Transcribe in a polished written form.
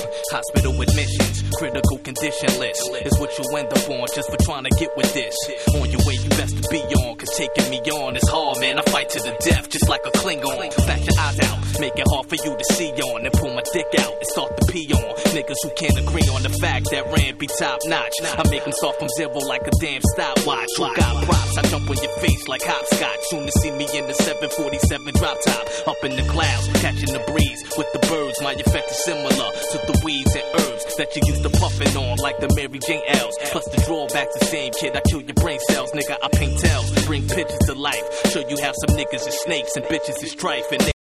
Hospital admissions, critical condition list is what you end up on just for trying to get with this. On your way, you best to be on, cause taking me on is hard, man. I fight to the death just like a Klingon. Flash your eyes out, make it hard for you to see on, and pull my dick out and start to pee on niggas who can't agree on the fact that Rand be top notch. I make them start from zero like a damn stopwatch. Who got props? I jump on your face like hopscotch. Soon to see me in the 747 drop top, up in the clouds, catching the breeze with the birds. My effect is similar to the weeds and herbs that you used to puffin' on, like the Mary Jane L's. Plus the drawback's the same, kid. I kill your brain cells, nigga. I paint tails, bring pictures to life, show you how some niggas is snakes and bitches is trife. And